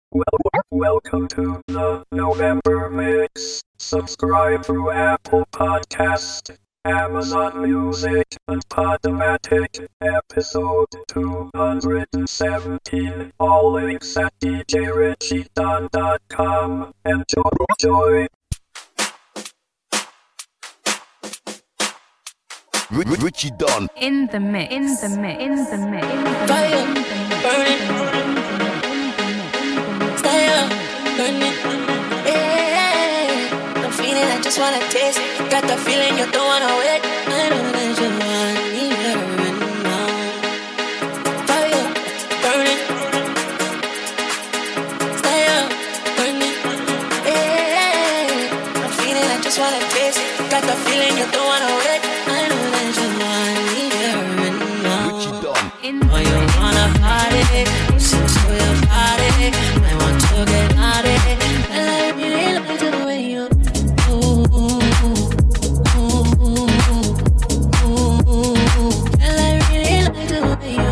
Welcome to the November Mix. Subscribe through Apple Podcast, Amazon Music, and Podomatic. Episode 217. All links at djrichiedon.com. Enjoy. Richie Don in the mix. Fire, burning. Stay up, burning. Yeah, I'm feeling, I just wanna taste. Got the feeling you don't wanna wait. I know that you want me right now. Fire, burning. Stay up, burning. Yeah, I'm feeling, I just wanna taste. Got the feeling you don't wanna wait. I know that you want me right now. Richie Don Oh, you wanna party? Since we're party, I want to get naughty. And I really like the way you and I really like the way you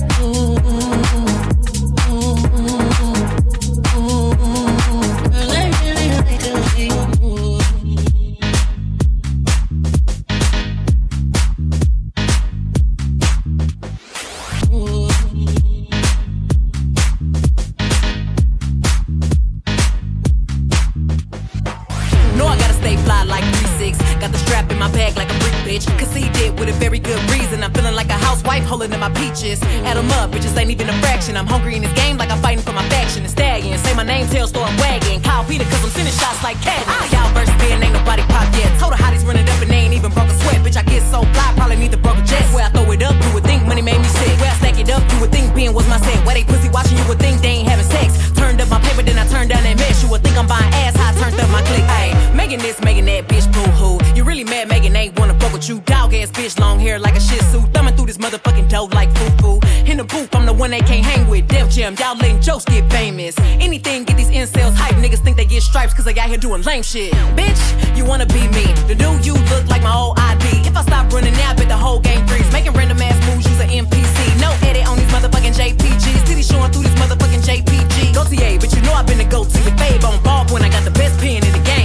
girl, I really like the way you move. Like 3-6, got the strap in my bag like a brick bitch. Conceded with a very good reason. I'm feeling like a housewife holding in my peaches. Add 'em up, bitches ain't even a fraction. I'm hungry in this game like I'm fighting for my faction. The stallion, say my name, tail store I'm wagging. Kyle Peter, cause I'm sending shots like cat. Y'all versus me and ain't nobody pop yet. Told her hotties running up and they ain't even broke a sweat. Bitch, I get so fly, probably need the broke a jet. Where I throw it up, you would think money made me sick. Where I stack it up, you would think being was my set. Where they pussy watching, you would think they ain't having sex. Turned up my paper, then I turned down that mess. You would think I'm buying ass, how I turned up my click. Ayy, making this, making that, bitch, boo-hoo. You really mad, Megan ain't wanna fuck with you. Dog ass bitch, long hair like a shih tzu. Thumbing through this motherfucking dough like foo-foo. In the booth, I'm the one they can't hang with. Def Jam, y'all letting jokes get famous. Anything get these incels hype. Niggas think they get stripes cause they out here doing lame shit. Bitch, you wanna be me. The new you look like my old ID. If I stop running now, I bet the whole game freeze. Making random ass moves, use an NPC. No edit on these motherfucking JPGs. Titty showing through this motherfucking JPG. Go TA, but you know I've been to go to your babe on ball when I got the best pen in the game.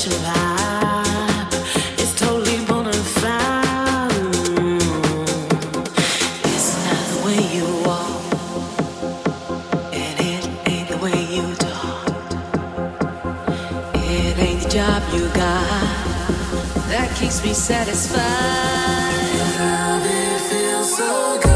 your vibe is totally bona fide. It's not the way you walk, and it ain't the way you talk. It ain't the job you got that keeps me satisfied. Love, it feels so good.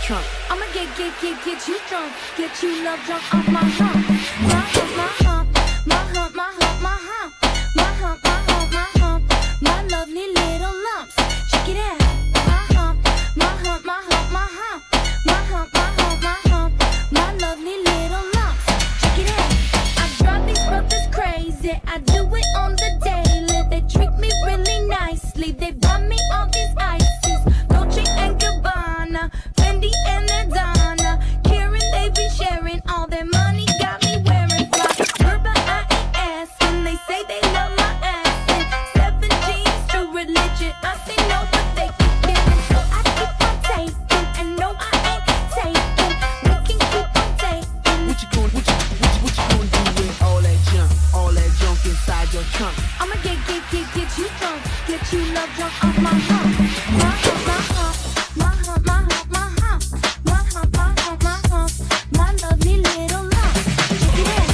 trunk. I'ma get you drunk, get you love drunk off my hump. My hump, my hump, my hump, my hump, my hump. My hump, my hump, my hump, my lovely little lumps. Check it out. My hump, my hump, my hump, my hump. My hump, my hump, my hump, my lovely little lumps. Check it out. I drive these brothers crazy. I do it on the daily. They treat me really nicely. They buy me all these ices. Dolce and Gabbana, Fendi and Adana. Karen, they be sharing all their money. Got me wearing fly. But I ain't asking. They say they love my ass. And 7 G's, true religion. I say no, but they keep giving. So I keep on taking. And no, I ain't taking. We can keep on taking. What you gonna do with all that junk inside your trunk? I'ma get you drunk, get you love drunk off my hump. My hump, my hump, my hump, my hump, my hump. My hump, my hump, my hump, my lovely little lump. Check it out.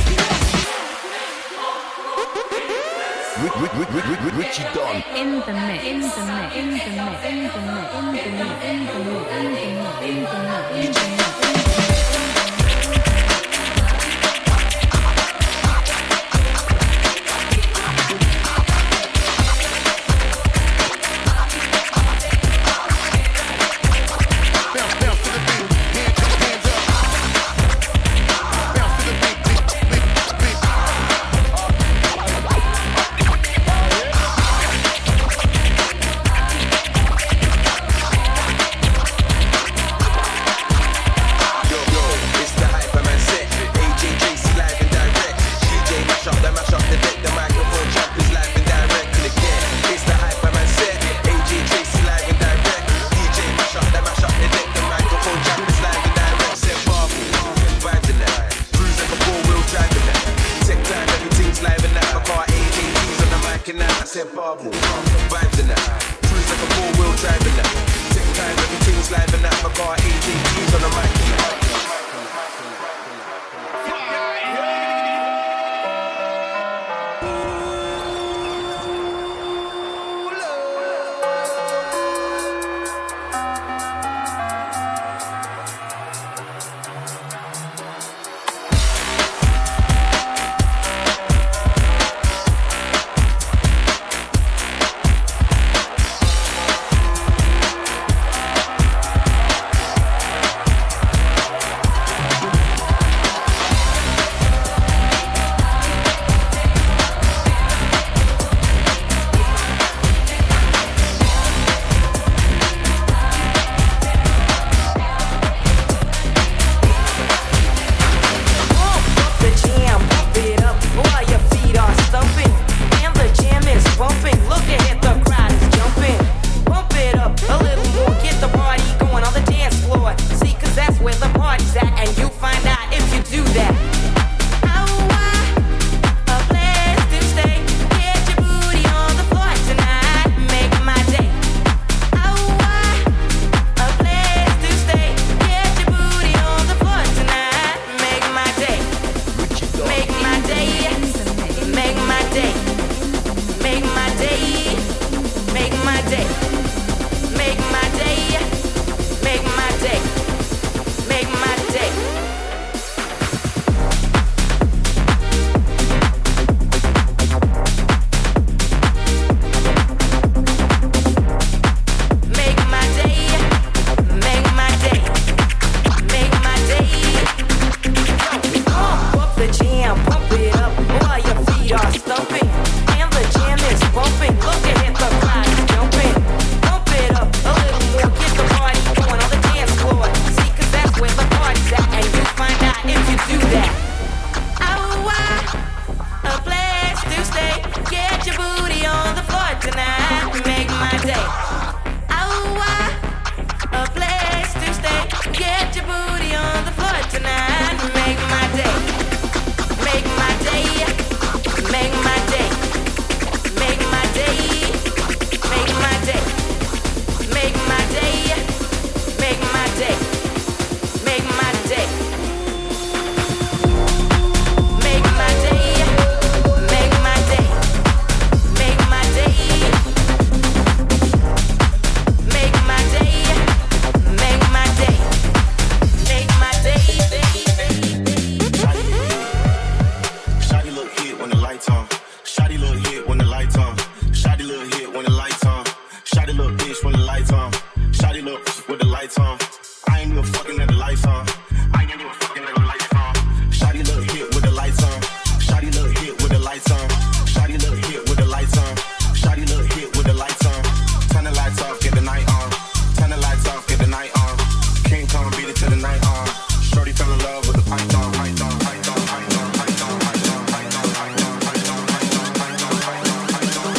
Richie Don. In the mix, in the mix, in the mix, in the mix, in the mix, in the mix, in the mix, in the mix. lights on. I ain't even fucking at the lights on. I ain't even fucking at the lights on. Shawty look hit with the lights on. Shawty look hit with the lights on. Shawty look hit with the lights on. Shawty look hit with the lights on. Turn the lights off, get the night on. Turn the lights off, get the night on. King Kong beat it till the night on. Shorty fell in love with the python, python, python, python, python, python, python, python, python, python, python, python,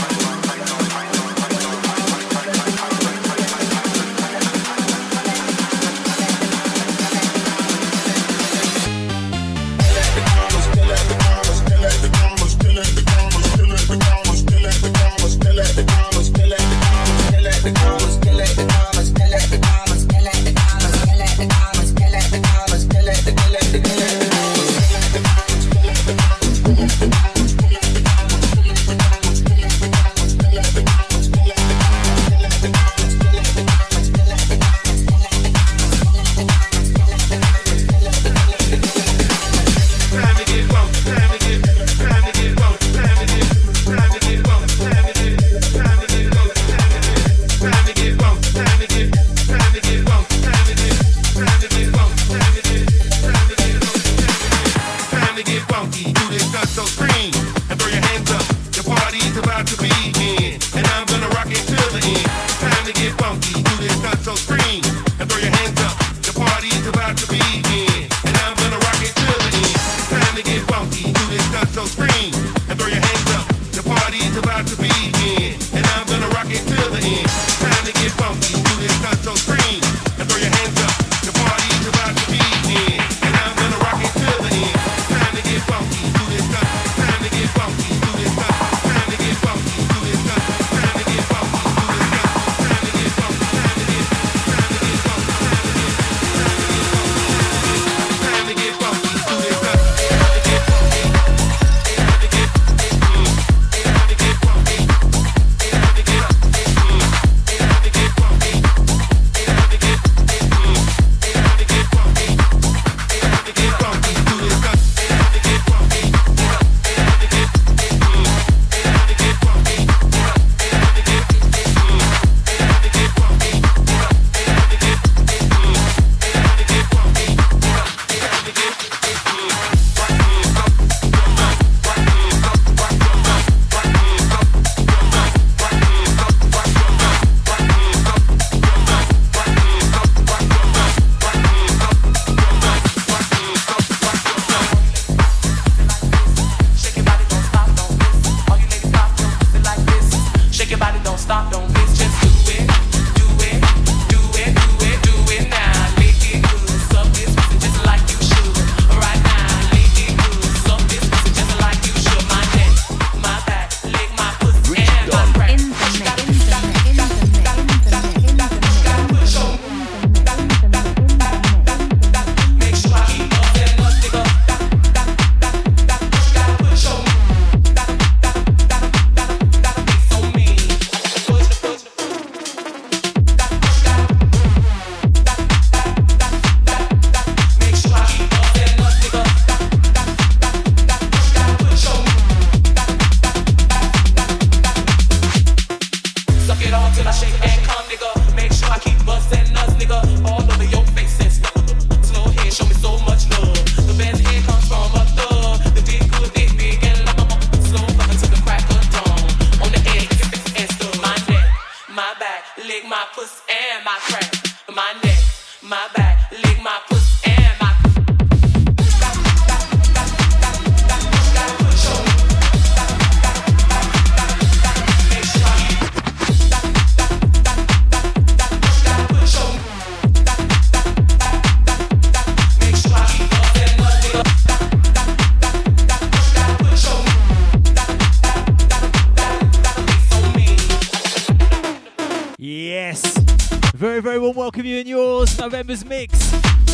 Very warm welcome you and yours, November's mix.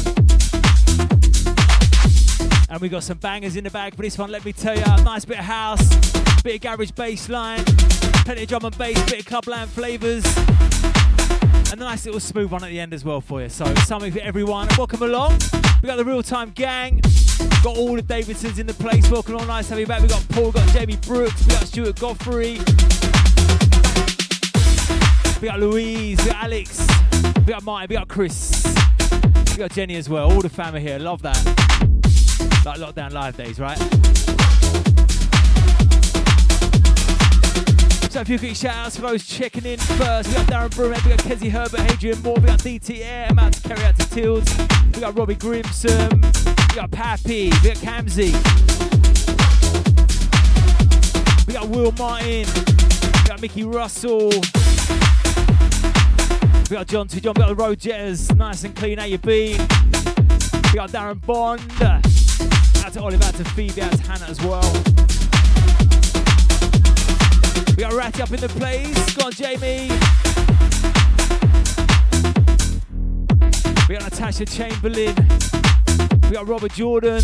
And we got some bangers in the bag for this one, let me tell you. Nice bit of house, bit of garage bass line, plenty of drum and bass, bit of clubland flavours. And a nice little smooth one at the end as well for you. So something for everyone. Welcome along. We got the Real Time Gang. Got all the Davidsons in the place. Welcome along, nice to have you back. We got Paul, we got Jamie Brooks, we got Stuart Godfrey. We got Louise, we got Alex. We got Martin, we got Chris, we got Jenny as well. All the family here, love that. Like lockdown live days, right? So a few quick shout outs for those checking in first. We got Darren Brumhead, we got Kezzy Herbert, Adrian Moore, we got DT Air, I'm out to carry out to Tills. We got Robbie Grimson, we got Pappy, we got Camsey. We got Will Martin, we got Mickey Russell. We got John 2 John, we got the Road Jetters, nice and clean, how you been? We got Darren Bond. Out to Oliver, out to Phoebe, out to Hannah as well. We got Ratty up in the place. Go on, Jamie. We got Natasha Chamberlain. We got Robert Jordan.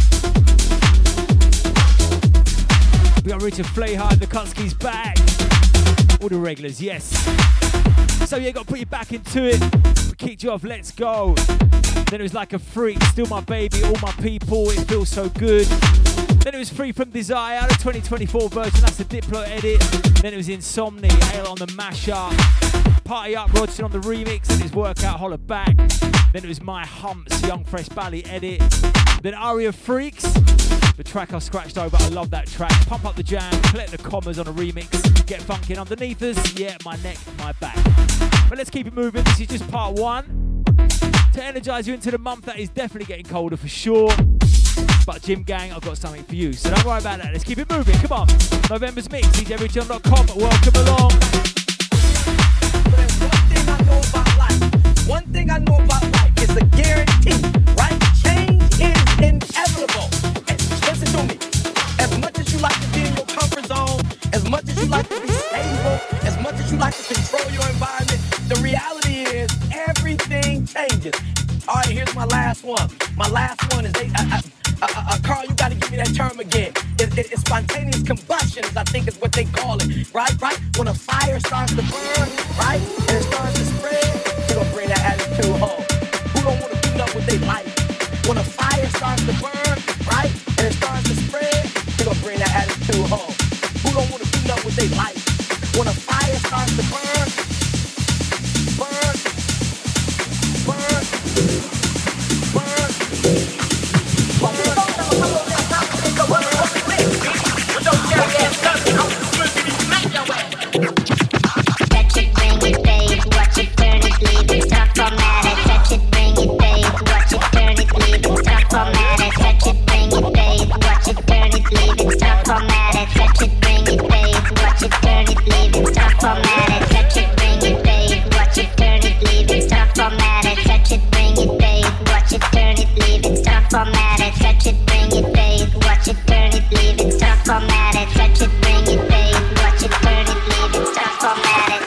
We got Richard Flayhard. The Kutski's back. All the regulars, yes. So yeah, got to put you back into it. We kicked you off, let's go. Then it was Like a Freak, Still My Baby, All My People, It Feels So Good. Then it was Free From Desire, the 2024 version, that's the Diplo edit. Then it was Insomni, Ale on the mashup. Party Up, Rodson on the remix, and his Workout, Holler Back. Then it was My Humps, Young Fresh Bally edit. Then Aria Freaks, the track I scratched over, I love that track. Pump Up the Jam, collect the commas on a remix. Get funkin' underneath us, yeah, my neck, my back. But let's keep it moving, this is just part one. To energise you into the month that is definitely getting colder for sure. But Gym Gang, I've got something for you, so don't worry about that. Let's keep it moving. Come on. November's Mix, DJRichon.com. Welcome along. One thing I know about life is a guarantee, right? Change is inevitable. Listen to me. As much as you like to be in your comfort zone, as much as you like to be stable, as much as you like to control your environment, the reality is everything changes. All right, here's my last one. My last one is Carl, you gotta give me that term again. It's spontaneous combustion, I think is what they call it, right? When a fire starts to burn, right, and it starts to spread, you're gonna bring that attitude home. Who don't wanna clean up with their life? When a fire starts to burn, right, and it starts to spread, you're gonna bring that attitude home. Who don't wanna clean up with their life? When a fire starts to burn, burn, burn, burn, burn. Touch it, bring it, babe. Watch it, turn it, leave it, stop, format it. Touch it, bring it, babe. Watch it, turn it, leave it, stop, format it. Touch it, bring it, babe. Watch it, turn it, leave it, stop, format it. Touch it, bring it, babe. Watch it, turn it, leave it, stop, format it. Touch it, bring it, babe. Watch it, turn it, leave it, stop, format it. Touch it, bring it, babe. Watch it, turn it, leave it, stop, format it. Touch it, bring it, babe. Watch it, turn it, leave it, stop, format it. Touch it, bring it, babe. Watch it, turn it, leave it, stop, format it.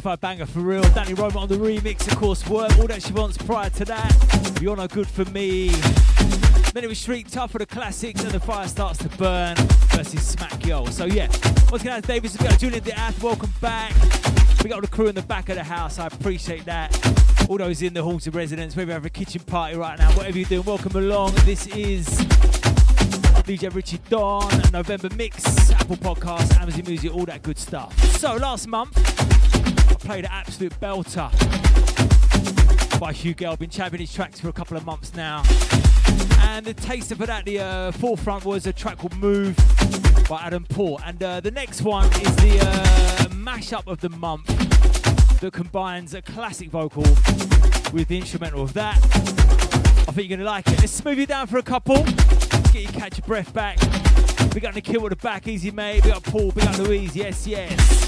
certified banger for real. Danny Roma on the remix, of course, Work, All That She Wants prior to that. You're Not Good For Me. Then it was Street Tough for the classics and The Fire Starts To Burn versus Smack Yo. So yeah, once again, that's Davis, we've got Julian Diaz, welcome back. We got all the crew in the back of the house, I appreciate that. All those in the halls of residence, whether you have a kitchen party right now, whatever you're doing, welcome along. This is DJ Richie Don, November Mix, Apple Podcasts, Amazon Music, all that good stuff. So last month, I played an absolute belter by Hugh Gale. Been championing his tracks for a couple of months now. And the taster for that, the forefront was a track called Move by Adam Paul. And the next one is the mashup of the month that combines a classic vocal with the instrumental of that. I think you're going to like it. Let's smooth you down for a couple. Get you catch your breath back. We got Nikhil at the back, easy mate. We got Paul, we got Louise, yes, yes.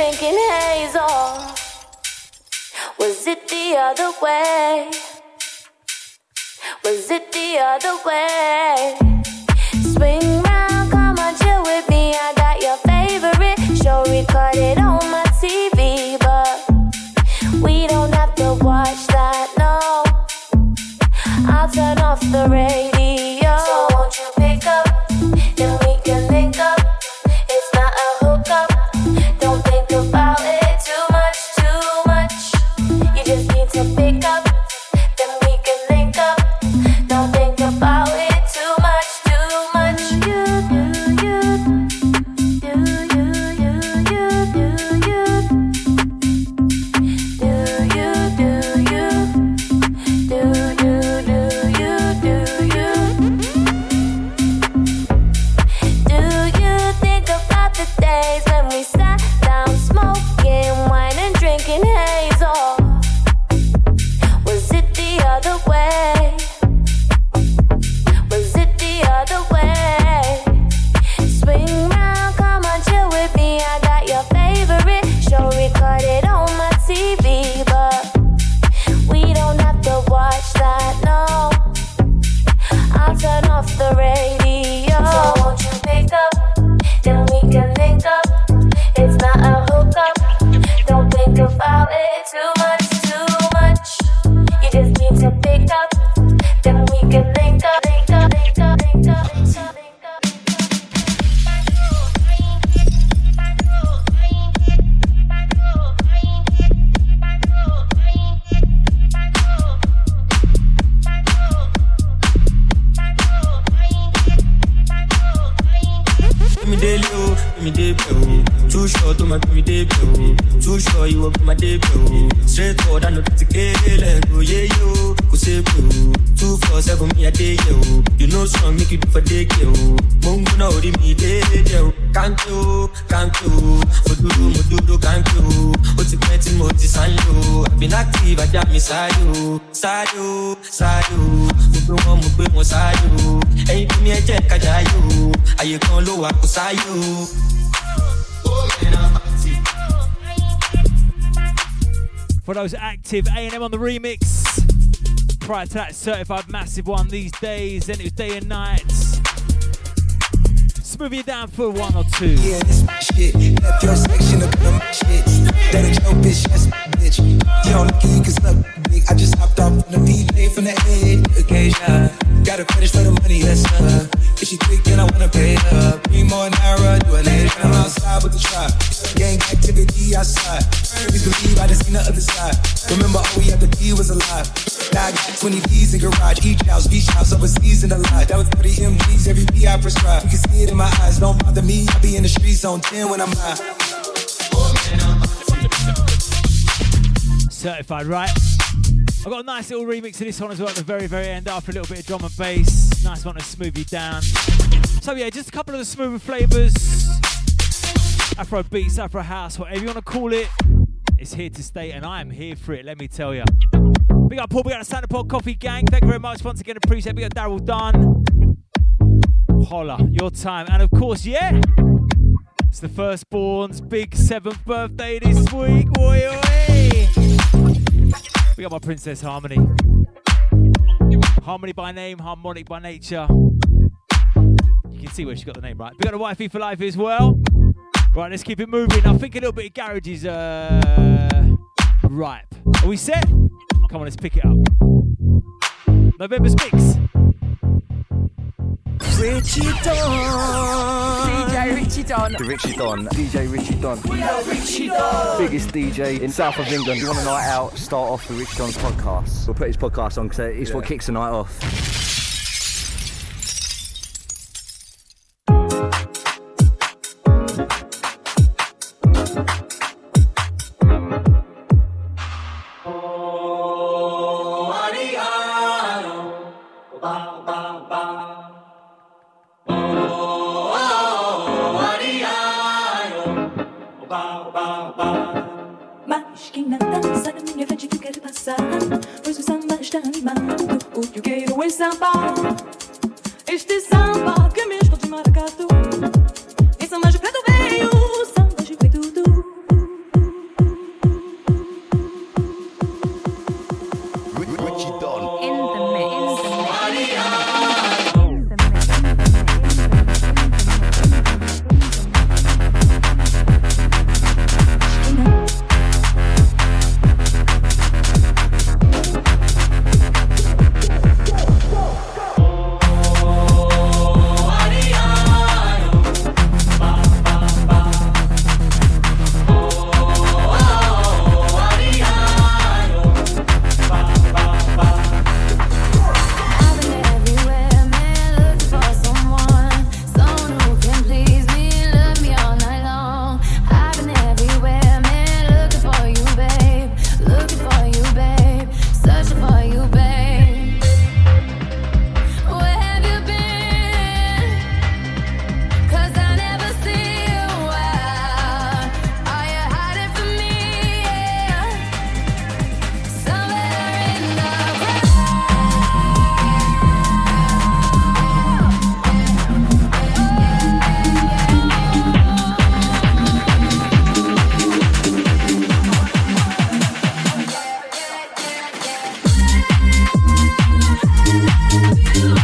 Was it the other way? Was it the other way? Swing round, come on, chill with me. I got your favorite show recorded on my TV, but we don't have to watch that, no. I'll turn off the radio. So won't you pick up, then we can link up. It's not a hookup. Don't think about it too much, too much. You just need to pick up, then we can link up. Don't think about it too much, too much. You do you, do you, you, you, do you, do you, do you, do you, do you, do you. Do you think about the days when we sat down smoking wine and drinking hazel? Was it the other way? Was it the other way? Swing round, come on, chill with me. I got your favorite show recorded on my TV, but we don't have to watch that, no. I'll turn off the radio. So won't you pick up, then we can link up. It's not a hookup. Don't think about it too much, too much. You just need to pick up, then we can link up, link up, link up, link up, link up, link up. Give me daily, oh, give me day blow. Too short to my give me day blow. Too short you up my day blow. Straight forward, I know to get let go, yeah, yo. Go say bro. 247 me a day, yo. You know strong, make you do for day, yo. Mungu na ori me day, yo. Can't you, Modudo, can't you. What's it betting, Moti Sanyo? I've been active, I got me side, yo. Side, yo, side, yo. Mugbe, side, yo. Hey, give me a check, I die, yo. Aye, con lo wa kusai, yo. For those active, A&M on the remix. Prior to that, Certified Massive one these days. Then it was Day and Night. Smooth you down for one or two. Yeah, this shit. Left your section of them shit. That ain't your bitch, yes, bitch. You don't look, you can suck big. I just hopped off from the PJ from the head. Occasion. Got a fetish for the money, yes, sir. If she thick, then I wanna pay her. 3 more Naira, do a later. I'm outside with the trap. Gang activity outside. Please believe I just seen the other side. Remember, all we had to be was alive. Now I got 20 D's in garage. Each house, beach house, overseas in the lot. That was 30 MGs, every P I prescribe. You can see it in my eyes, don't bother me. I be in the streets on 10 when I'm high. Certified, right? I've got a nice little remix of this one as well at the very, very end after a little bit of drum and bass. Nice one to smooth you down. So yeah, just a couple of the smoother flavours. Afro beats, Afro house, whatever you want to call it. It's here to stay and I am here for it, let me tell you. Big up Paul, big up the Santa Pod Coffee Gang. Thank you very much once again, appreciate it. Big up Daryl Dunn. Holla, your time. And of course, yeah, it's the firstborn's big 7th birthday this week. Oi, oi. We got my Princess Harmony. Harmony by name, harmonic by nature. You can see where she got the name right. We got a wifey for life as well. Right, let's keep it moving. I think a little bit of garage is ripe. Are we set? Come on, let's pick it up. November's mix. Richie Don. DJ Richie Don. The Richie Don. DJ Richie Don. We are Richie Don. Biggest DJ in south of England. You want a night out, start off with Richie Don's podcast. We'll put his podcast on because it's what kicks the night off. Na dança da minha frente tu quer passar, pois o samba está animado. O que eu quero é samba. Este samba que é mesmo de maracatu. Em samba de preto veio, samba de preto tudo. Richie Don. In the mix.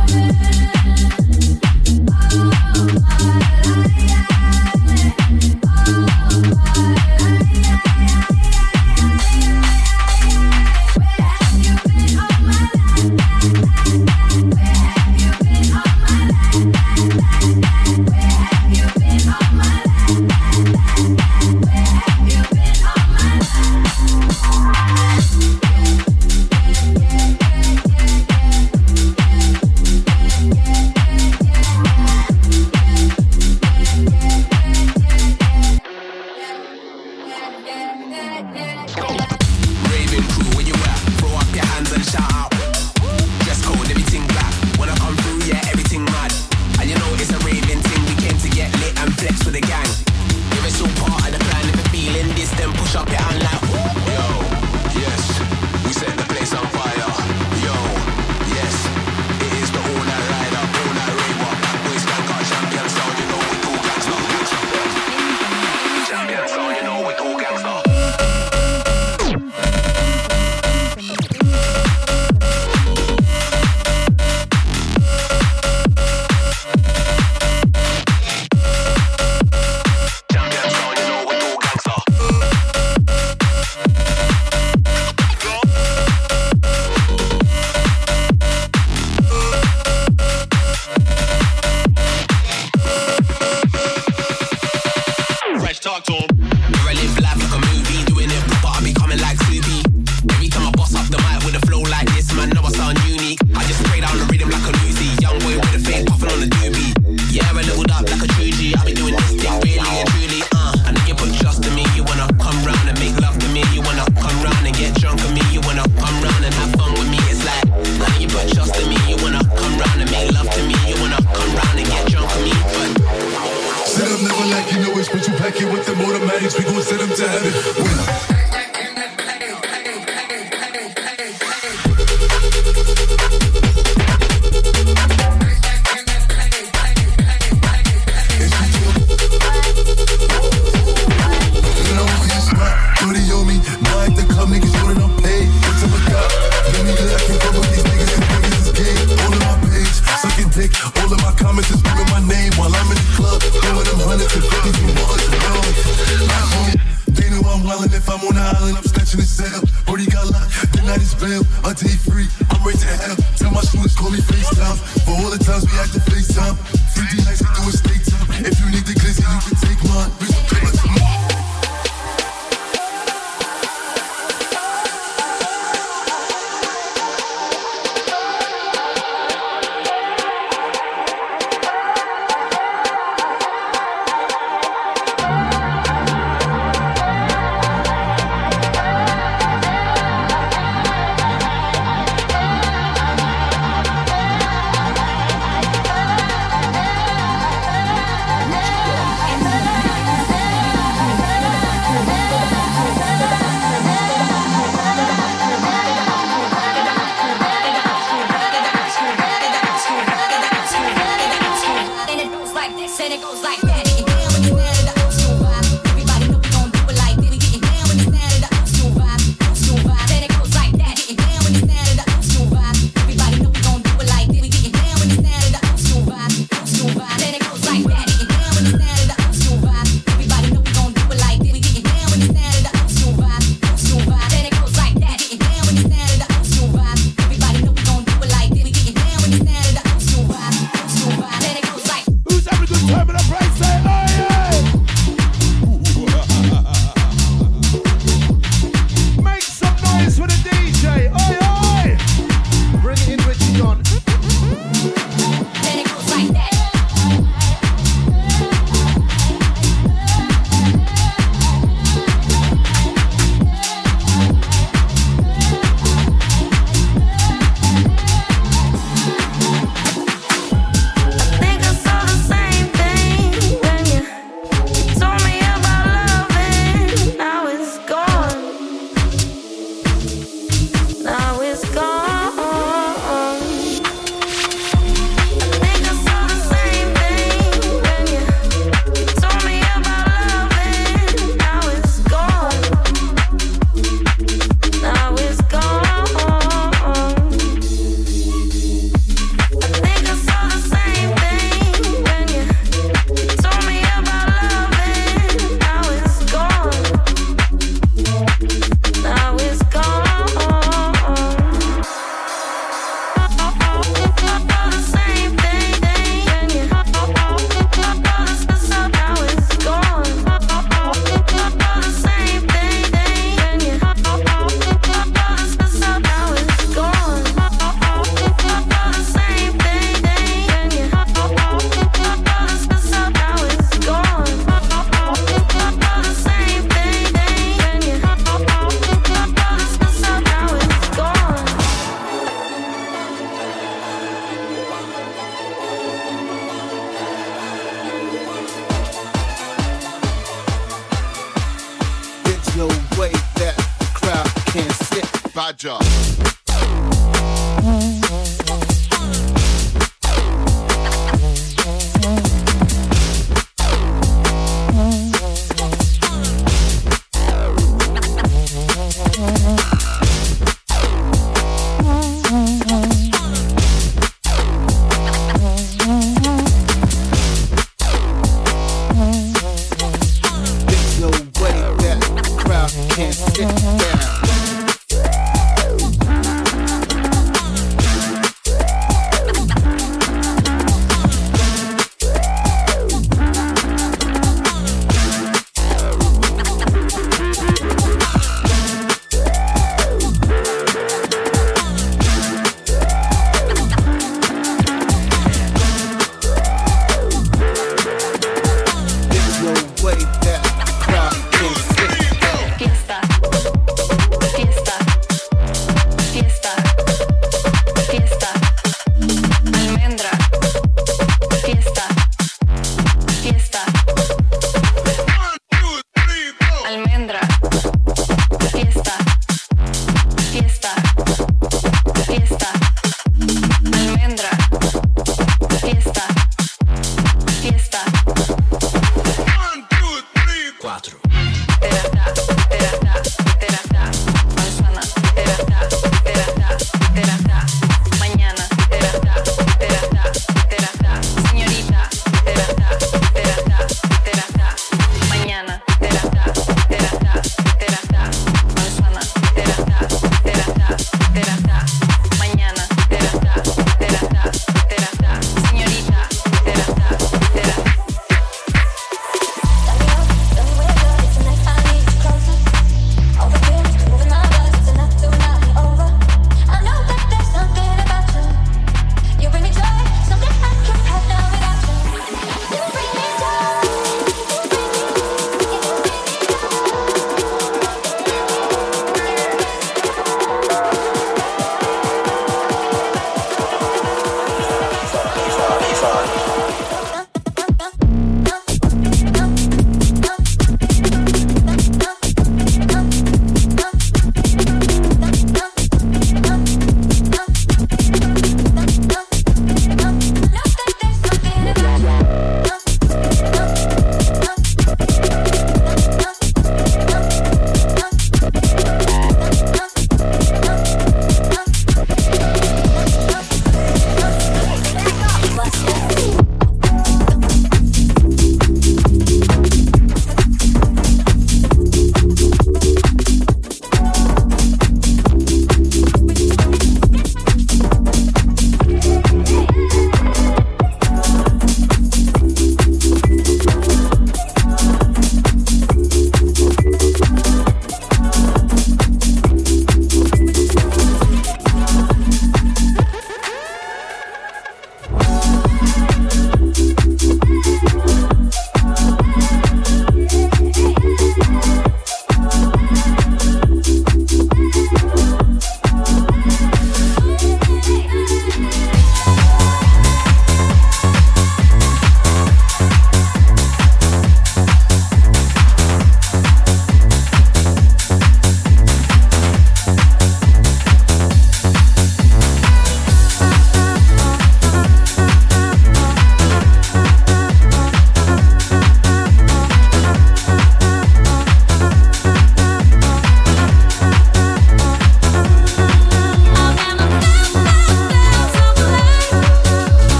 Who's having a good time in the price? Badger. Can't sit down.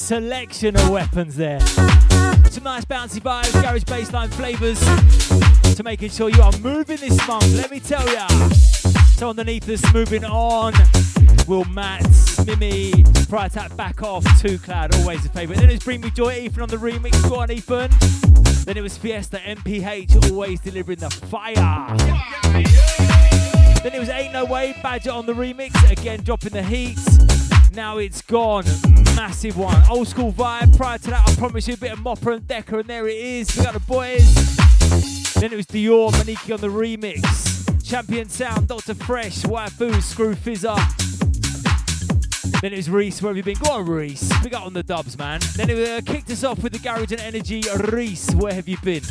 selection of weapons there. Some nice bouncy vibes, garage bassline flavours to making sure you are moving this month, let me tell ya. So underneath us, moving on, Will Mats, Mimi, Prior Tap, Back Off, 2 Cloud, always a favourite. Then it was Bring Me Joy, Ethan on the remix, go on Ethan. Then it was Fiesta, MPH, always delivering the fire. Then it was Ain't No Way, Badger on the remix, again dropping the heat. Now It's Gone, massive one. Old school vibe. Prior to that, I promise you a bit of Mopper and Decker, and there it is. We got the boys. Then it was Dior, Maniki on the remix. Champion Sound, Dr. Fresh, Waifu, Screw Fizzer. Then it was Reese, where have you been? Go on, Reese. We got on the dubs, man. Then it kicked us off with the Garage and Energy. Reese, where have you been?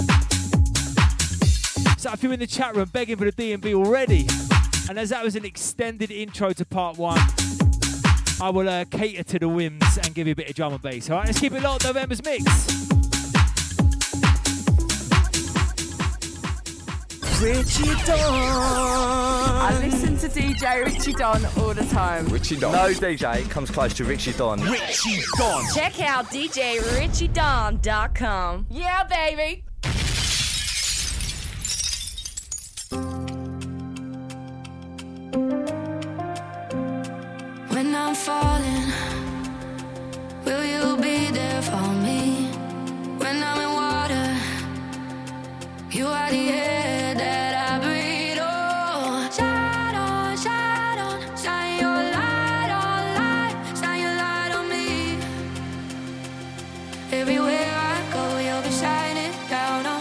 So if you're in the chat room begging for the D&B already, and as that was an extended intro to part 1, I will cater to the whims and give you a bit of drum and bass. All right, let's keep it locked. November's mix. Richie Don. I listen to DJ Richie Don all the time. Richie Don. No DJ comes close to Richie Don. Richie Don. Check out DJRichieDon.com. Yeah, baby. When I'm falling, will you be there for me? When I'm in water, you are the air that I breathe. Oh, shine on, shine on, shine your light shine your light on me. Everywhere I go, you'll be shining down on me.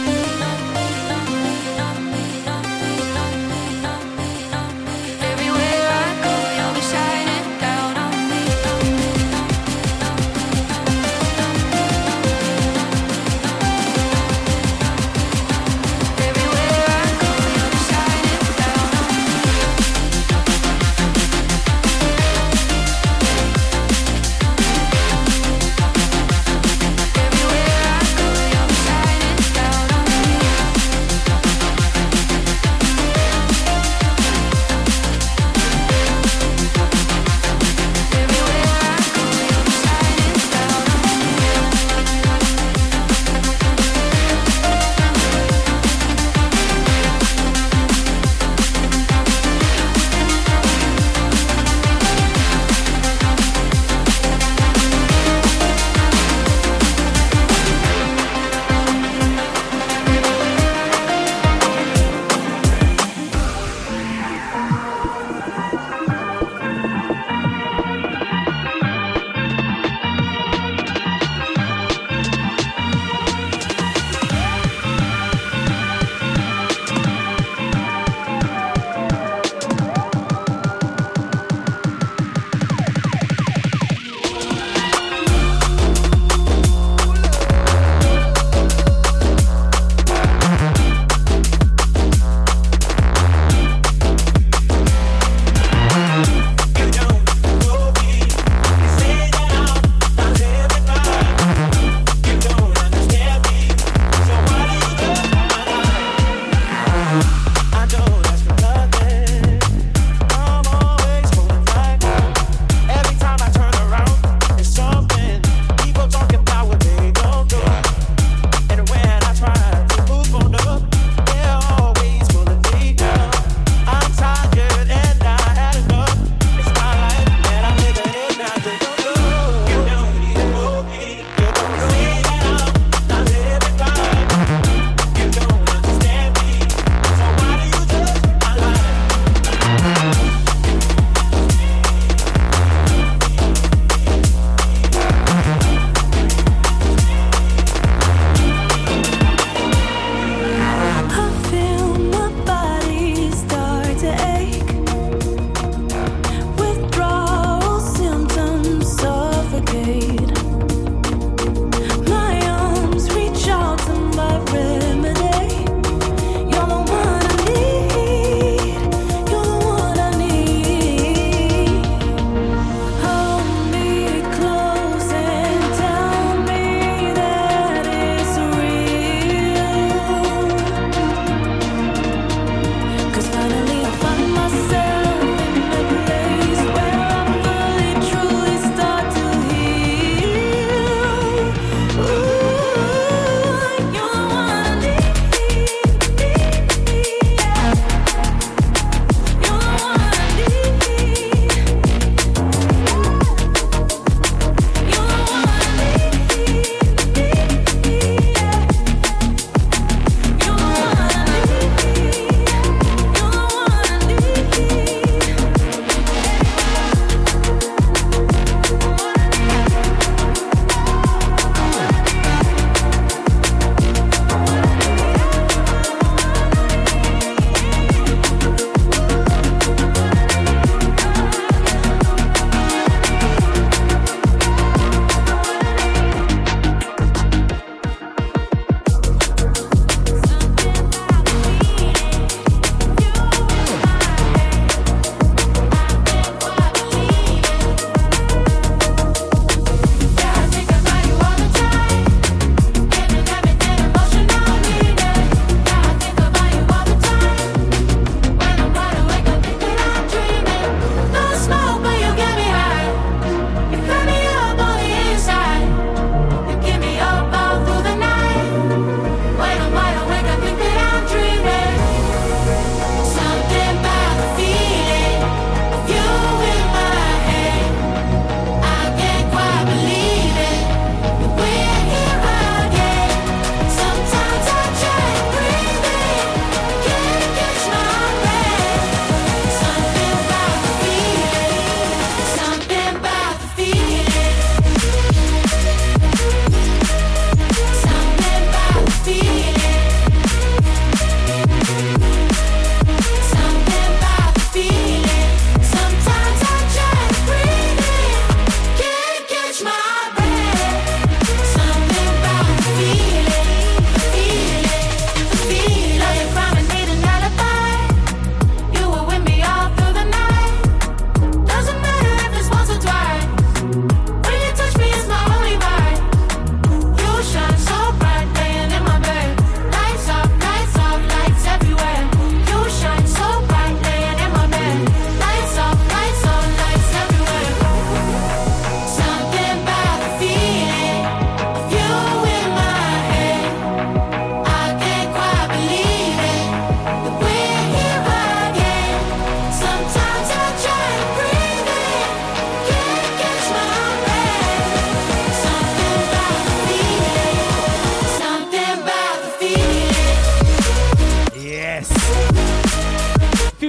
Everywhere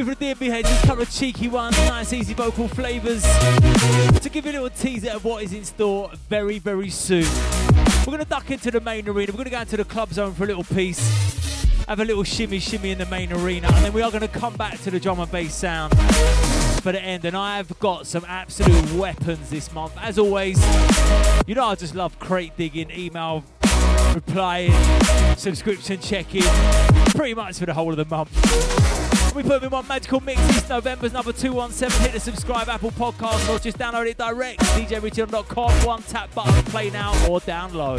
Moving for the DMB heads, just a couple of cheeky ones, nice easy vocal flavours to give you a little teaser of what is in store very, very soon. We're going to duck into the main arena. We're going to go into the club zone for a little piece, have a little shimmy in the main arena, and then we are going to come back to the drum and bass sound for the end. And I've got some absolute weapons this month. As always, you know I just love crate digging, email replying, subscription checking, pretty much for the whole of the month. We put them in one magical mix this November's number 217. Hit the subscribe Apple Podcast or just download it direct. DJRichyDon.com. One tap button, play now or download.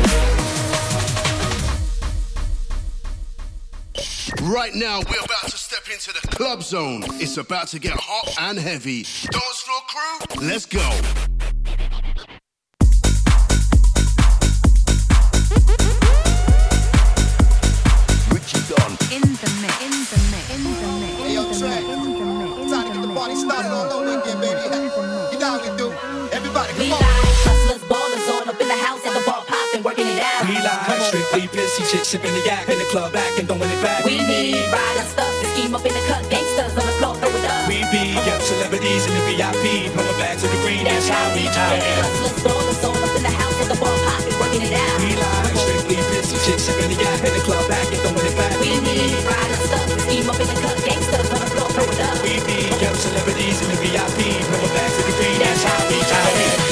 Right now, we're about to step into the club zone. It's about to get hot and heavy. Dance floor crew, let's go. Richie Don. In the mix. Hey, yo, Trey. Time to get the party started all over again, baby. You know how we do. Everybody, come on. Hustlers, ballers, all up in the house at the bar popping, working it out. We like strictly pissy chicks sipping the yak in the club back and throwing it back. We need rider stuff to scheme up in the cut, gangsters on the floor, throw it up. We be celebrities in the VIP, throwing back to the green, that's how we die. Hustlers, ballers, all up in the house at the bar popping, working it out. We like strictly pissy chicks sipping the yak in the club back and throwing it back. We need rider stuff to scheme up in the cut, gangsters on the floor, throw it up. We be celebrities in the VIP, throwing back to the green, that's how we die.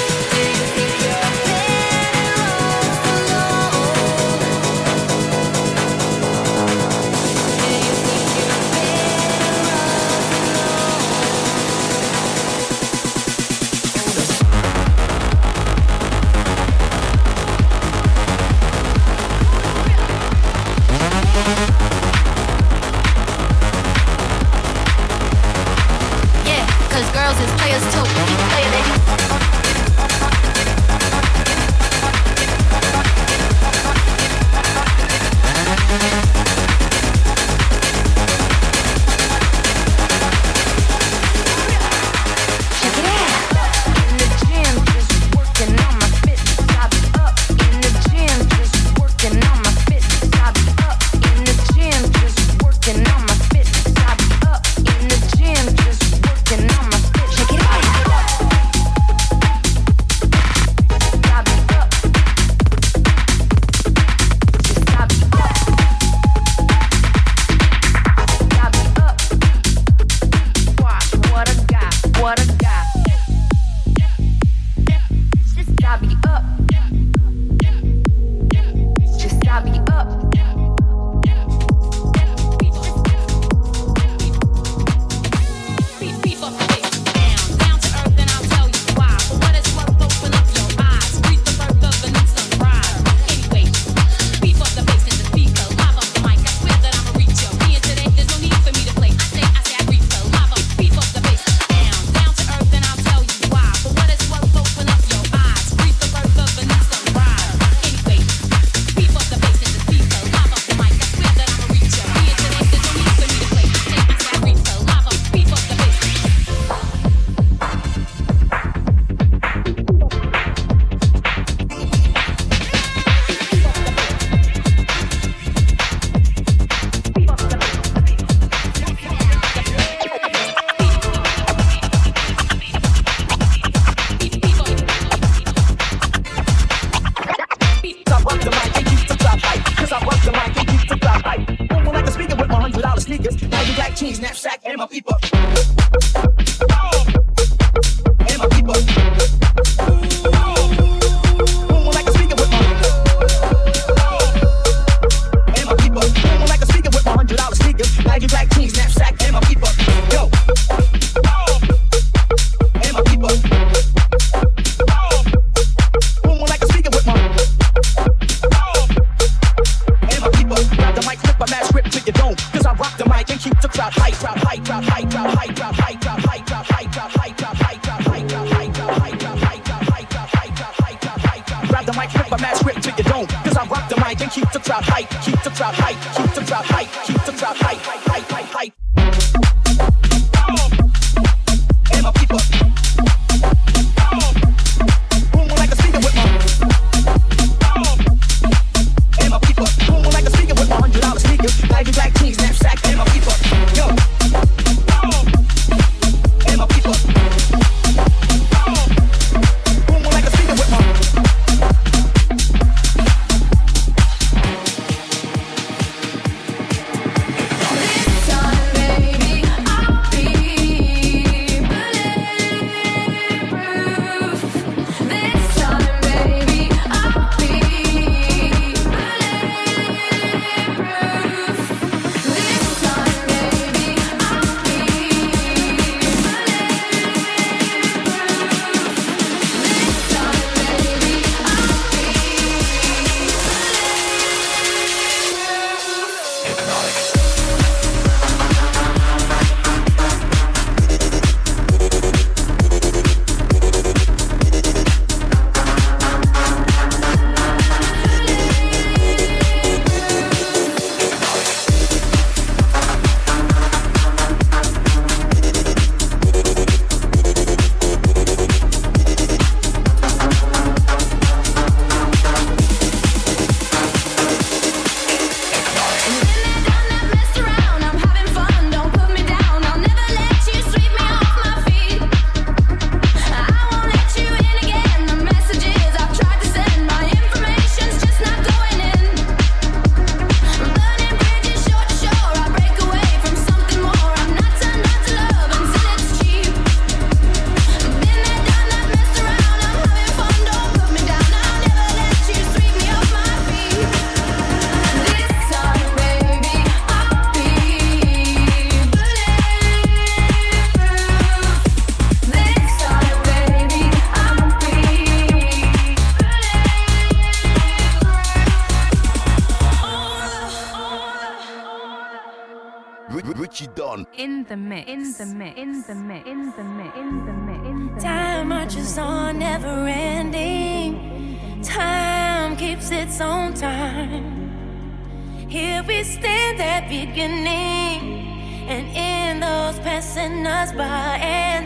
In the mix, in the mix, in the mix, in the mix, in the mix, in the mix. Time marches on, never ending. Time keeps its own time. Here we stand at beginning, and in those passing us by, and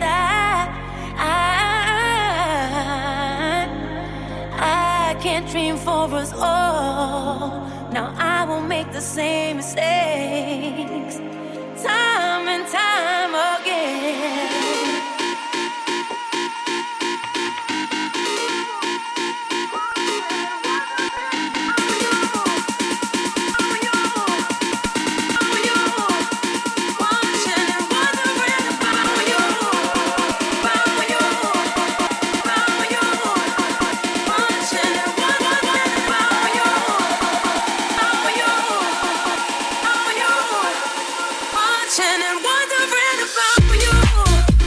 I can't dream for us all. Now I won't make the same mistakes. Time and time again. And wondering about you.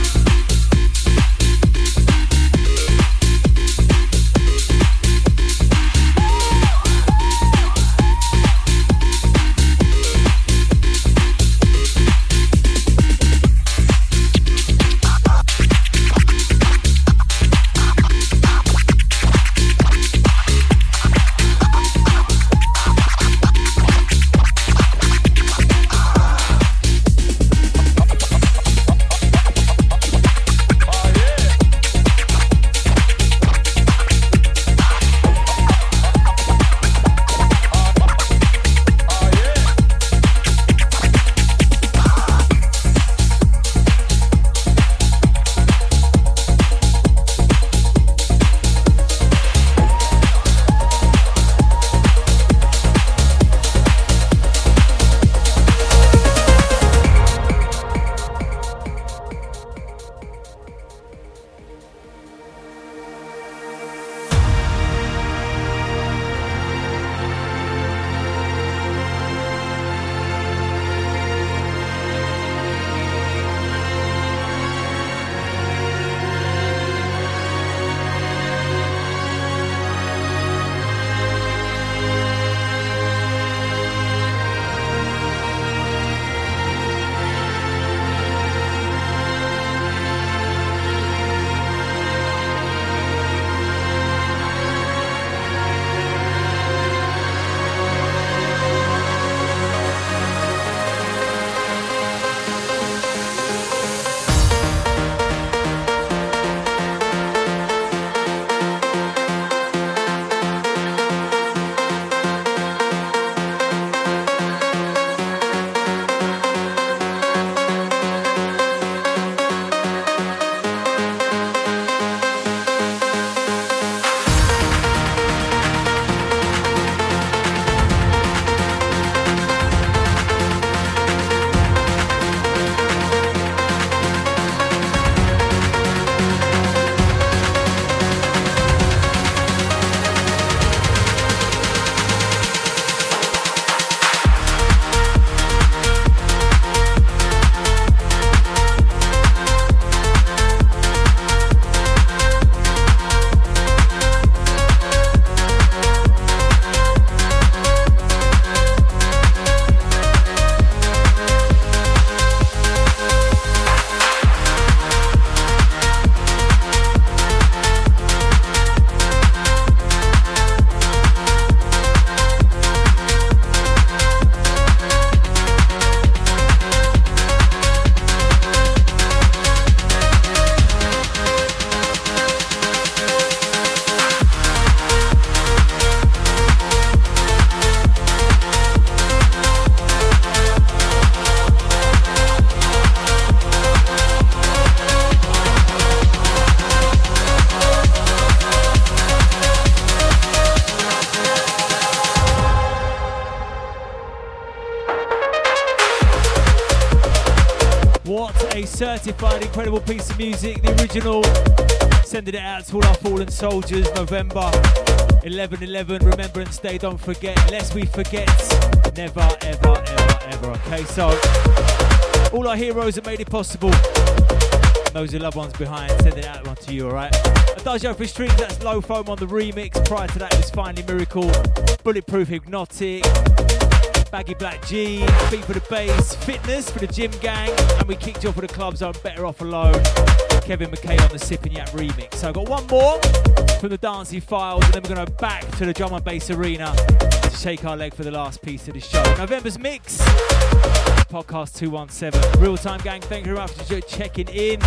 What a certified incredible piece of music, the original. Sending it out to all our fallen soldiers, November 11/11, Remembrance Day, don't forget, lest we forget, never, ever, ever, ever, okay? So, all our heroes that made it possible, and those who loved ones behind, sending out one to you, alright? Adagio for Streams, that's Low Foam on the remix. Prior to that, it was Finally Miracle, Bulletproof Hypnotic, Baggy Black G, Beat for the Bass, Fitness for the Gym Gang, and we kicked you off with the Club Zone, Better Off Alone, Kevin McKay on the Sippin' Yak remix. So I've got one more from the Dancing Files, and then we're going to back to the Drum and Bass Arena to shake our leg for the last piece of the show. November's Mix, Podcast 217. Real Time Gang, thank you very much for checking in.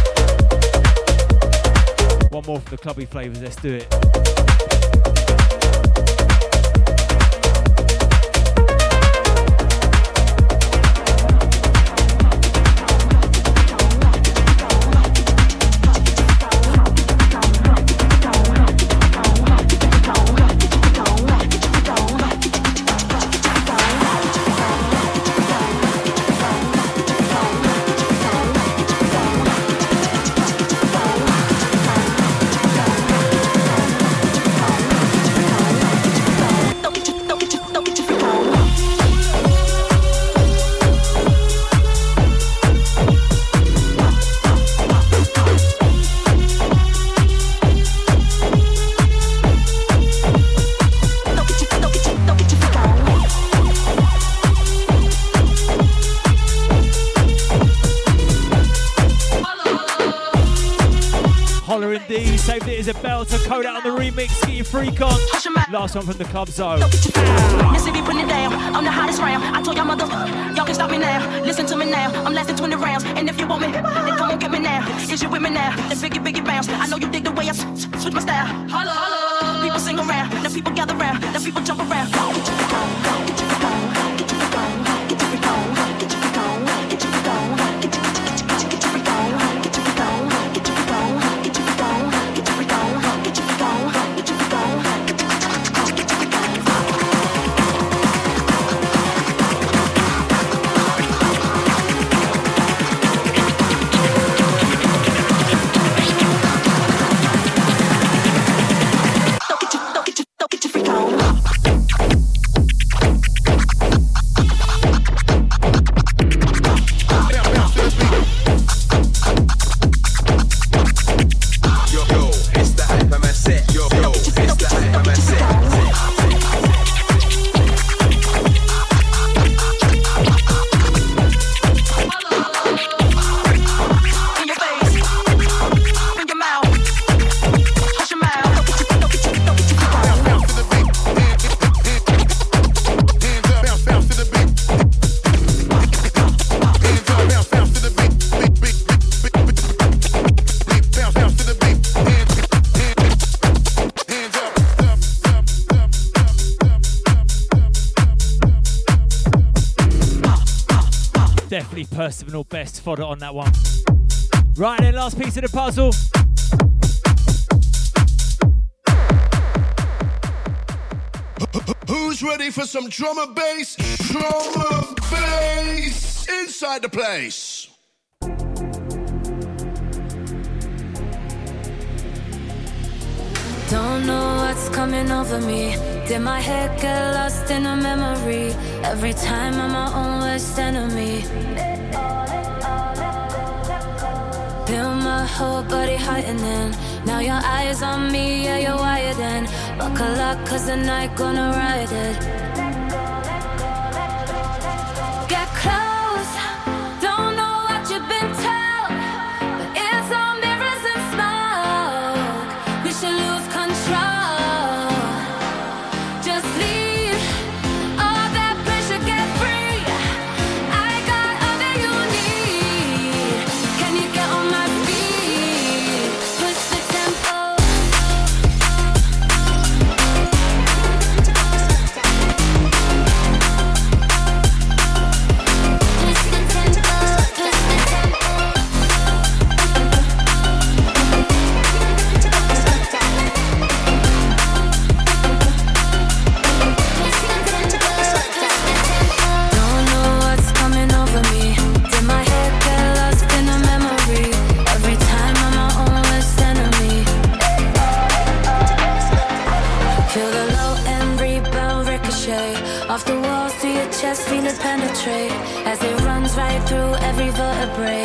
One more from the Clubby Flavors, let's do it. Saved it as a belter, code out on the remix, get your freak on. Last one from the Club Zone. Missy be putting it down, I'm the hottest round. I told y'all mother, y'all can stop me now. Listen to me now, I'm lasting 20 rounds. And if you want me, then come on get me now. Is you with me now? Then biggie bounce. I know you dig the way I switch my style. Holla. People sing around, now people gather round, now people jump around. Percival Best fodder on that one. Right then, last piece of the puzzle. Who's ready for some drum and bass? Drum and bass inside the place. Don't know what's coming over me. Did my head get lost in a memory? Every time I'm my own worst enemy. Feel my whole body heightening. Now your eyes on me, yeah, you're wired in. Buckle up, cause the night gonna ride it. Get close, don't know what you've been told, but it's all mirrors and smoke. We should lose control. Just leave all that pressure, get free. I got all that you need. Can you get on my feet? Push the tempo. penetrate as it runs right through every vertebrae.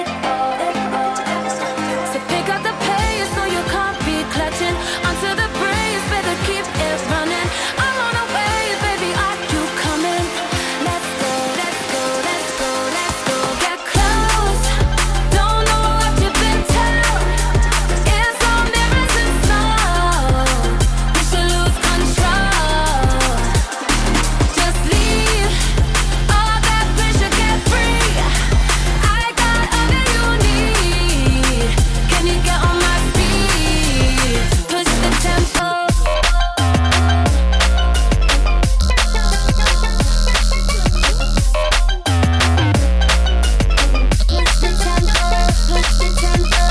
So pick up the pace so you can't be clutching onto the brace. Better keep it running. I'm on a wave, baby. Are you coming? Let's go, let's go, let's go, let's go. Get close. Don't know what you've been told. It's all mirrors and snow. We should lose control. Just leave all that pressure, get free. I got all that you need. Can you get on my speed? Push the tempo. Push the tempo. Push the tempo.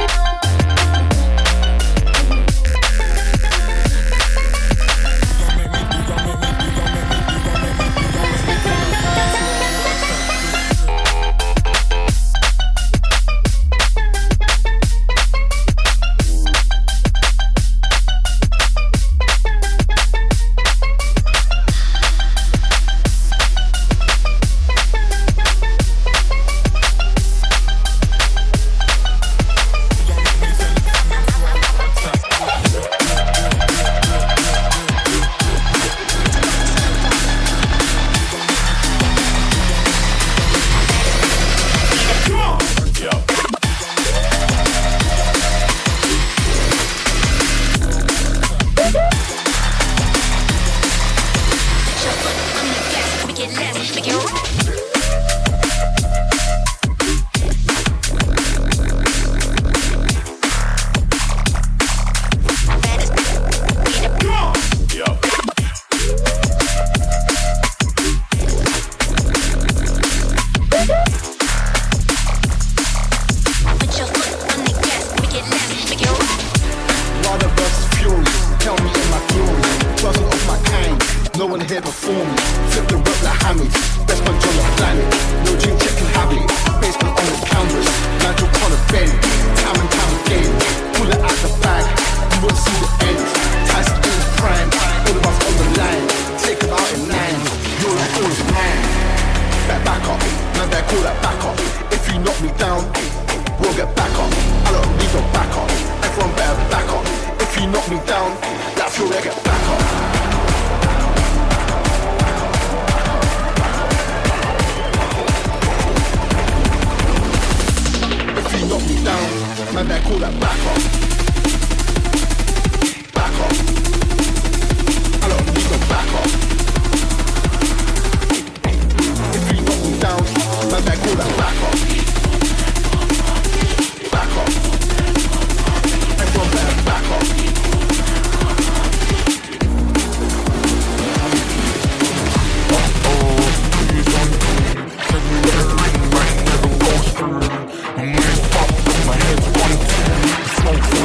Rather versus fury, tell me in my glory. Wasn't of my kind, no one here before me. Flip the rope like Hamid, best punch on the planet. No dream check can have it, basement on the canvas. Nigel on a bend, time and time again. Pull it out the bag, you won't see the end. Tyson in his prime, all of us on the line. Take him out in 9, you're like all his man. Back up, man, they call that back up. If you knock me down, we'll get back up. I don't need no back up. Everyone better back up. If you knock me down, that's where I get back up. If you knock me down, man, they call that back up. Back up. I don't need no back up. If you knock me down, man, they call that back up. Back up. Everyone better back up. Smoke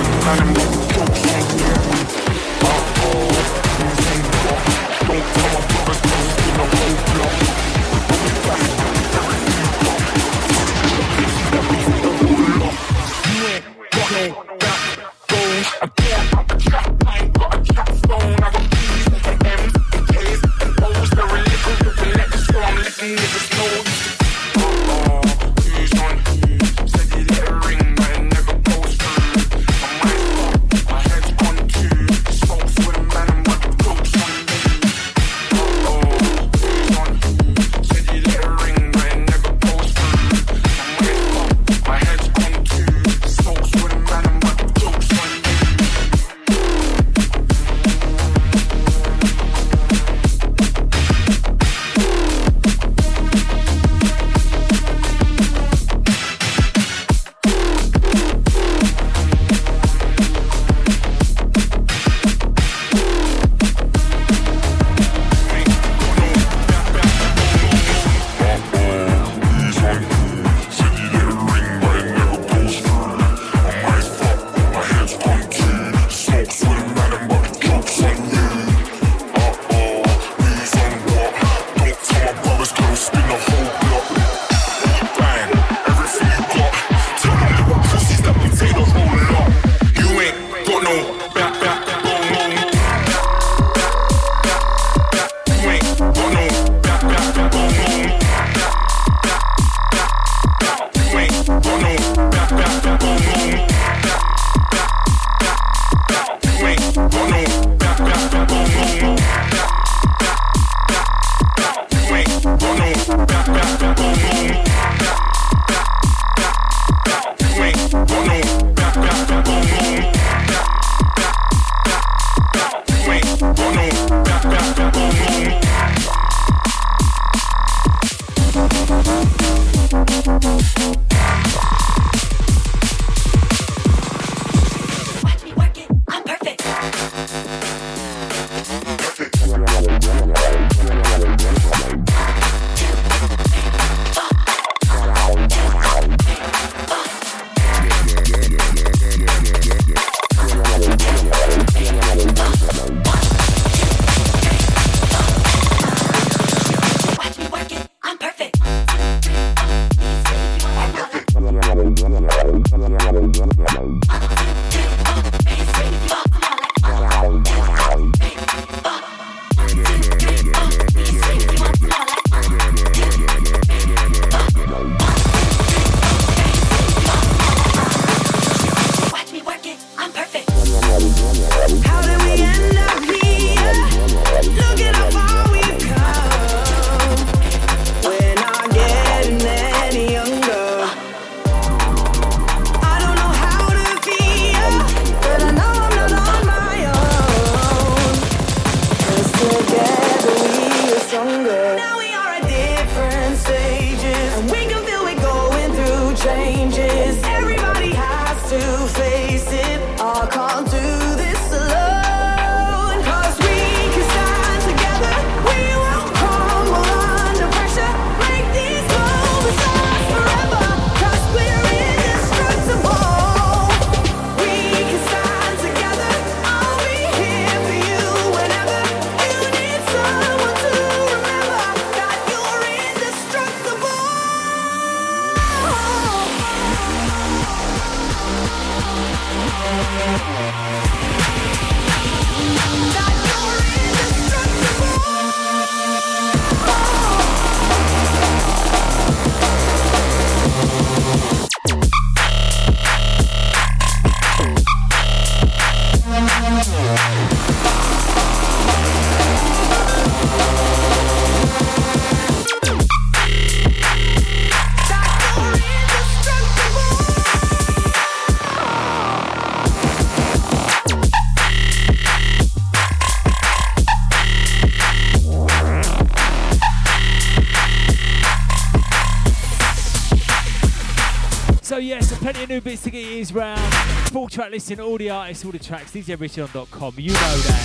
Plenty of new bits to get your ears round. Full track listing, all the artists, all the tracks, DJRichardon.com. You know that.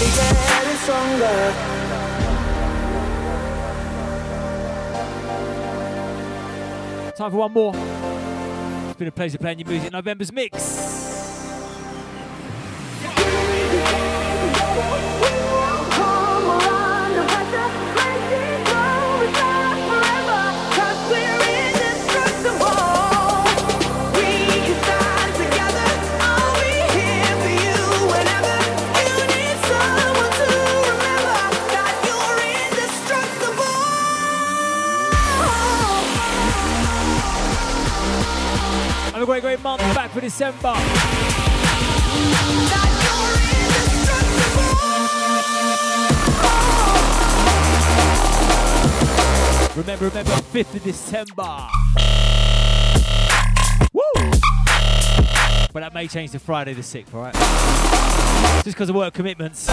Time for one more. It's been a pleasure playing your music. November's mix. Have a great month back for December. Remember, 5th of December. Woo! But that may change to Friday the 6th, alright? Just because of work commitments.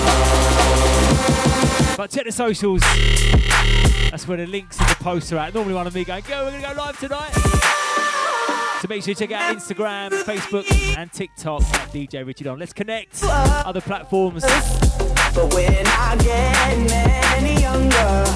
But check the socials. That's where the links and the posts are at. Normally one of me going, we're going to go live tonight. So make sure you check out Instagram, Facebook, and TikTok at DJ Richardon. Let's connect. Other platforms. But we're not getting any younger.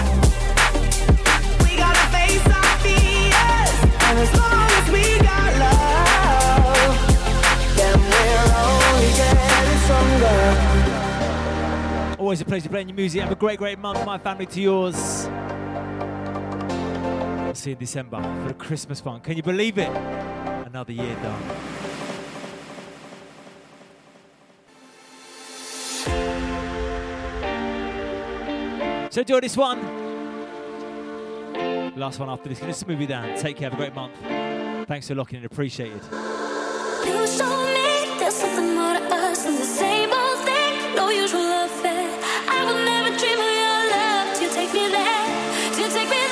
We gotta face our fears, and as long as we got love, then we're only getting stronger. Always a pleasure playing your music. Have a great month, my family to yours. See you in December for the Christmas fun. Can you believe it? Another year done. So enjoy this one. Last one after this. Gonna smooth you down. Take care. Have a great month. Thanks for locking in. Appreciated. You showed me there's something more to us than the same old thing. No usual affair. I will never dream of your love till you take me there. Till you take me there.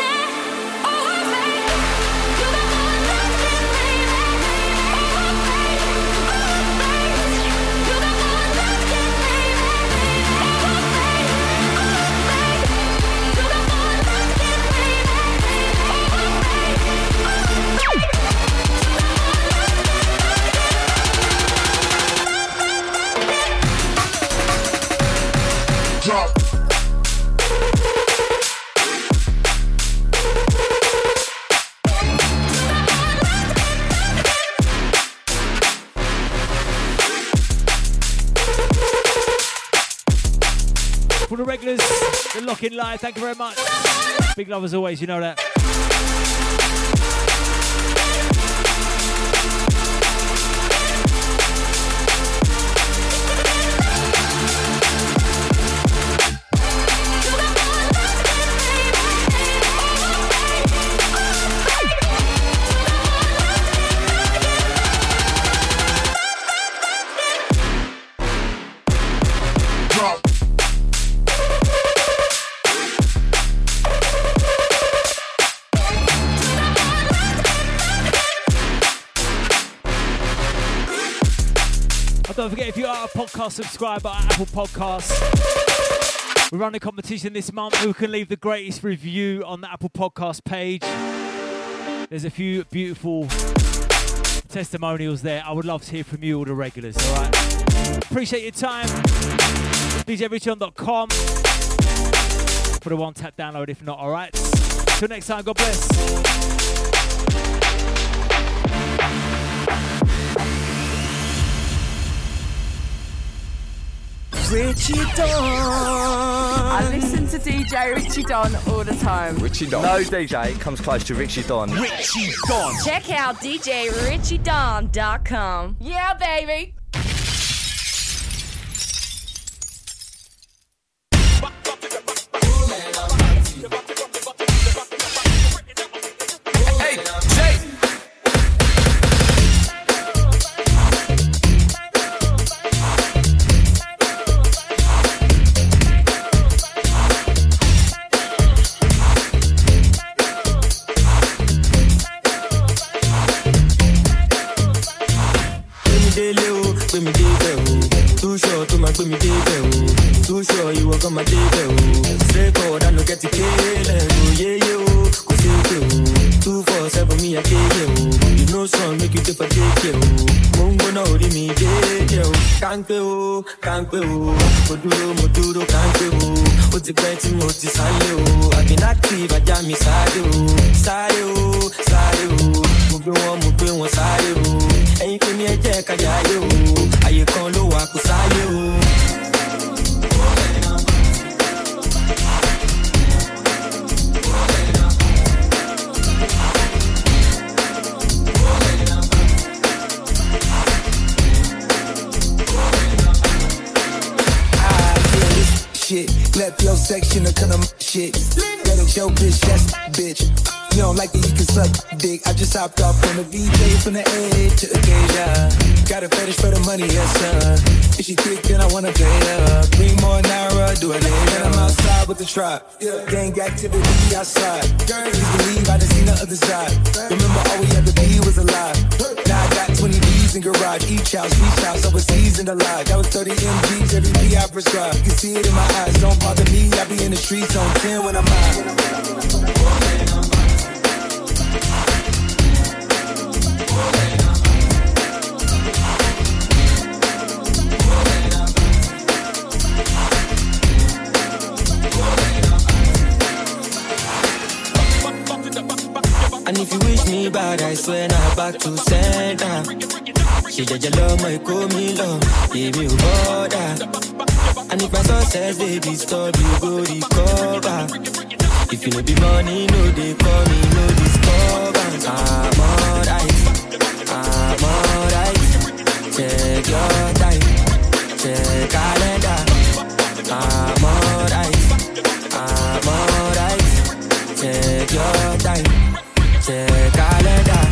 Oh, The Lock In Live, thank you very much. Big love as always, you know that. Don't forget, if you are a podcast subscriber at Apple Podcasts, we're running a competition this month. Who can leave the greatest review on the Apple Podcast page? There's a few beautiful testimonials there. I would love to hear from you, all the regulars, all right? Appreciate your time. DJRichon.com for the one-tap download, if not, all right? Till next time, God bless. Richie Don. I listen to DJ Richie Don all the time. Richie Don. No DJ comes close to Richie Don. Richie Don. Check out DJRichieDon.com. Yeah, baby. my debut. Straight forward, I no get to kill it. Yeah, yo, go take you. 247 me, I get you. You know, son, make you different, take you. Mungo no, me, get you. Can't go, Moduro, can't go. What's the great thing, what's the sign, I've been active, I jam me, side, move one, side, ain't give me a jack, I can't low, I could side, Left your section to cut 'em shit. Let it your bitch, that's bitch. You don't like it, you can suck dick. I just hopped off on the VJ from the edge to Acacia. Got a fetish for the money, yes sir. If she thick, then I wanna play her. 3 more Naira, do it later. I'm outside with the trap. Gang activity outside. Please believe I done seen the other side. Remember all we had to be was alive. Now I got 20 B's in garage. Each house, overseas and alive. That was 30 MGs, every B I prescribe. You can see it in my eyes, don't bother me. I be in the streets on 10 when I'm high. And if you wish me bad, I swear now back to center. She just your love, my call me love, give me a border. And if my success, baby, stop, you go recover. If you know the money, no, they call me, no discover. I'm alright. Check your time, check calendar. I'm alright. Check your time. Check calendar.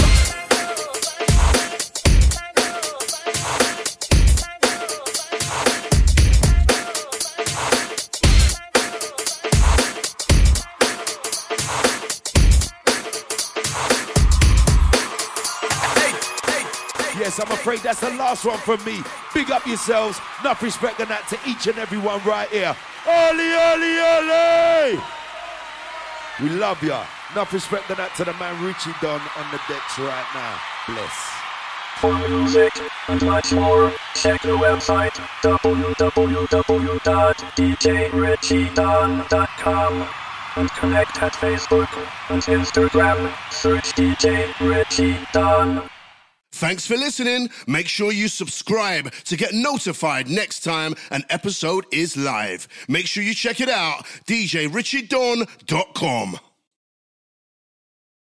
Yes, I'm afraid that's the last one from me. Big up yourselves. Enough respect and that to each and every one right here. Oli, oli, oli! We love ya. Enough respect and that to the man Richie Don on the decks right now. Bless. For music and much more, check the website www.djrichiedon.com and connect at Facebook and Instagram. Search DJ Richie Don. Thanks for listening. Make sure you subscribe to get notified next time an episode is live. Make sure you check it out, djrichiedawn.com.